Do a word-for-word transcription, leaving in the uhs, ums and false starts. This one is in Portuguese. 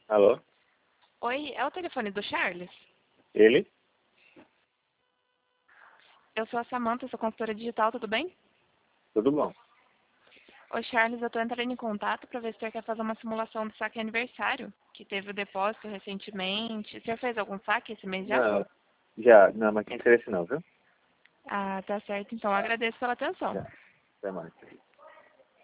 Alô? Oi, é o telefone do Charles? Ele? Eu sou a Samantha, sou consultora digital, tudo bem? Tudo bom. Oi, Charles, eu tô entrando em contato para ver se o senhor quer fazer uma simulação do saque aniversário, que teve o depósito recentemente. O senhor fez algum saque esse mês já? Não, já, não, mas tem interesse não, viu? Ah, tá certo. Então, eu agradeço pela atenção. Já, até mais.